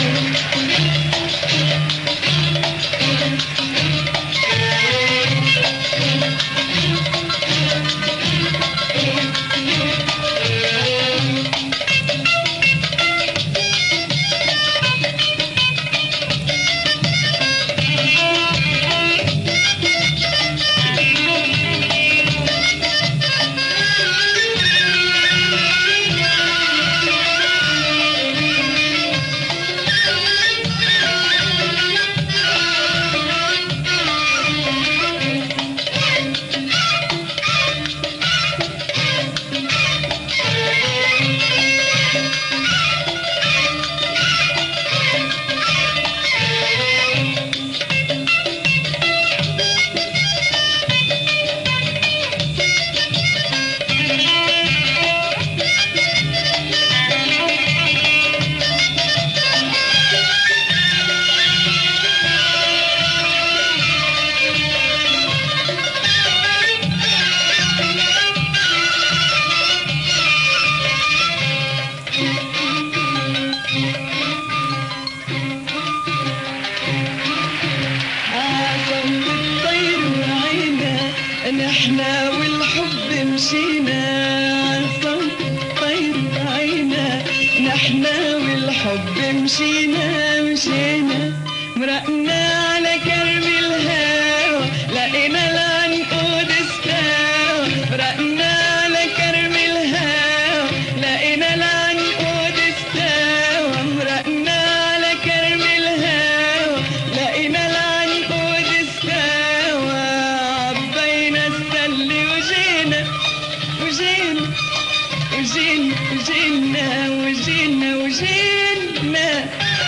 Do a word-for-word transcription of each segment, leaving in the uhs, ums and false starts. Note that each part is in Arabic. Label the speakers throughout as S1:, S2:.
S1: نحنا والحب مشينا صوت طير عينا، نحنا والحب مشينا مشينا مرقنا على كرب الهوى لقينا العنقود استوى، مرقنا على كرب الهوى لقينا العنقود استوى، مرقنا على كرب الهوى لقينا العنقود استوى، عبينا السل وجينا وجينا وجينا وجينا وجينا وجينا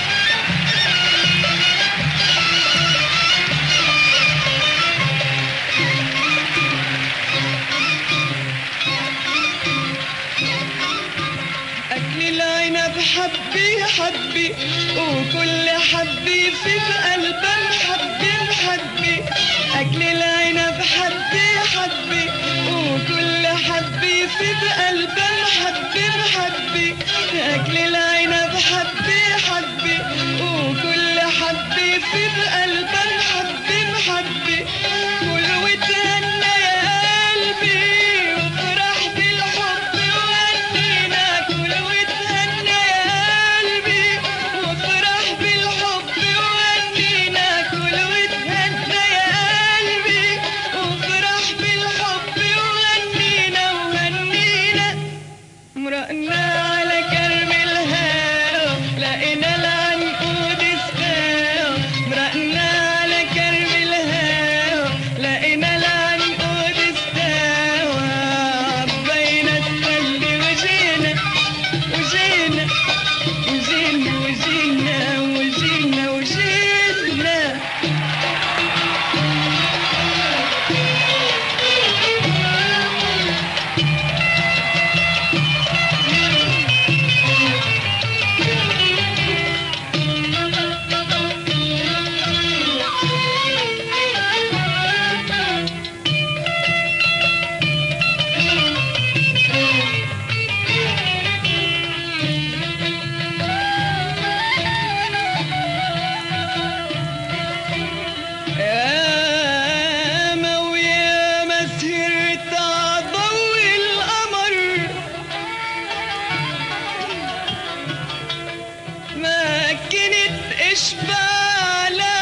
S1: أكل العنب حبي حبي وكل حبي في بقلبه محبي محبي، أكل العنب حبي حبي وكل حبي في بقلبه محبي محبي، أكل العنب حبي حبي وكل حبي في بقلبه محبي محبي، كل وتهنى يا قلبي وفرح بالحب وغنينا، كل وتهنى يا قلبي وفرح بالحب وغنينا، كل وتهنى يا قلبي وفرح بالحب وغنينا وغنينا مرقنا على كرب الهوى لقينا العنقود استوى، مرقنا على كرب الهوى لقينا العنقود استوى، عبينا السل وجينا وجينا وجينا وجينا وجينا وجينا ياما وياما سهرت عضو القمر، ما كنت اشبع لا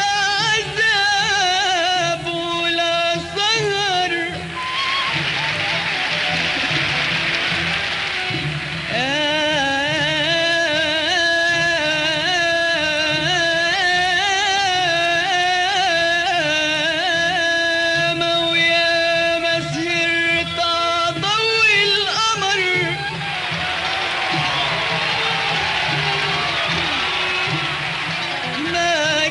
S1: عذاب ولا سهر، ياما وياما سهرت عضو القمر، ما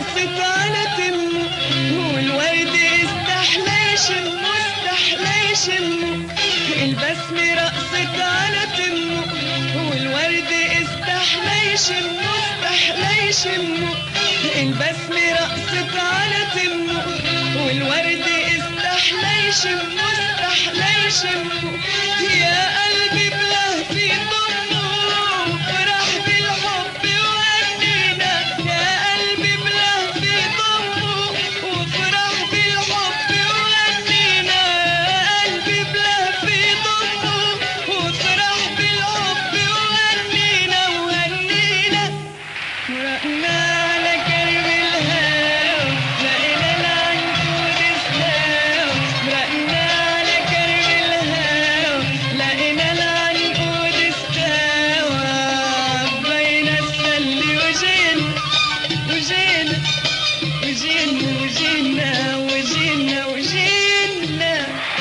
S1: رقصت على تمه والورد استحلى يشمه استحلى يشمه. البسمة رقصت على تمه والورد استحلى يشمه استحلى يشمه. البسمة رقصت على تمه والورد استحلى يشمه استحلى يشمه. يا قلبي بلهفي ضمه فرح بالحب وغنينا. يا قلبي بلهفي ضمه وفرح بالحب وغنينا. يا قلبي بلهفي ضمه وفرح بالحب وغنينا وغنينا ورقنا على كرب الهوى لقينا العنقود استوى. مرقنا على كرب الهوى لقينا العنقود استوى. بين السل وجينا وجينا وجينا وجينا وجينا وجينا.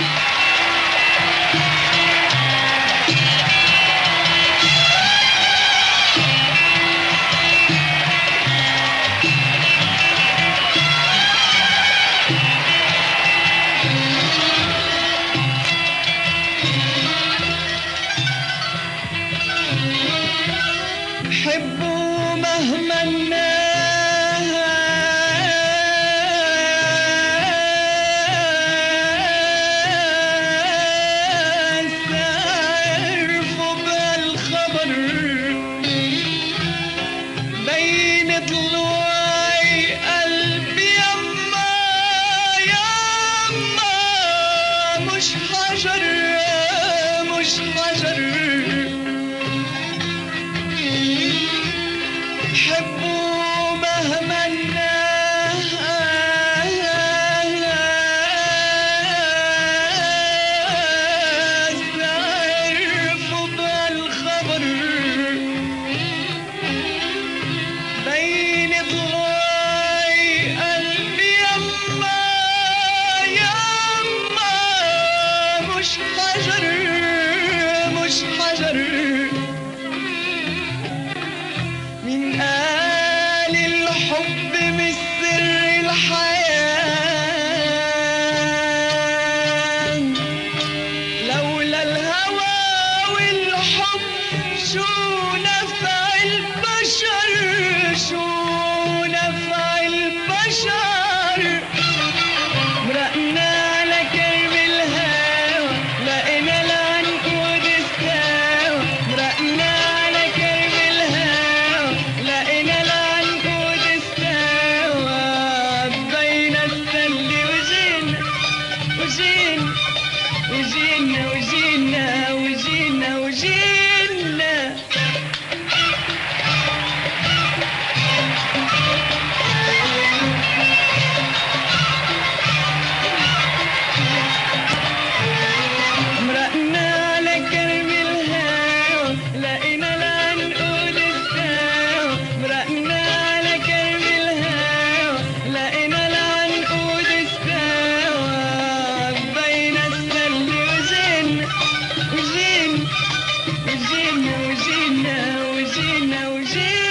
S1: حبوا مهما الناس عرفوا بهالخبر. بين ضلوعي قلبي يما يما مش حجر مش حجر. حبوا مهما الناس عرفوا بالخبر. بين ضلوعي قلبي يما يما مش حجر مش حجر. من قال الحب مش سر الحياة. لولا الهوى والحب شو نفع البشر شو نفع البشر. مرقنا على كرب الهوى لقينا العنقود استوى. مرقنا على كرب الهوى لقينا العنقود استوى. بين السل وجينا وجينا وجينا وجينا وجينا وجينا. مرقنا على كرب الهوى لقينا العنقود استوى. مرقنا على كرب الهوى لقينا العنقود استوى. بين السل وجينا وجينا وجينا وجينا وجينا وجينا.